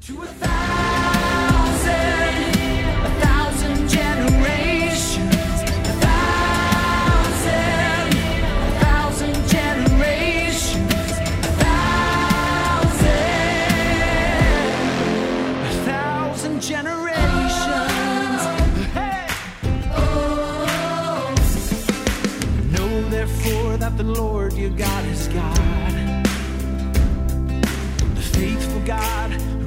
To 1,000 generations, 1,000 generations, 1,000 generations. Hey! Oh. Know therefore that the Lord your God is God, the faithful God,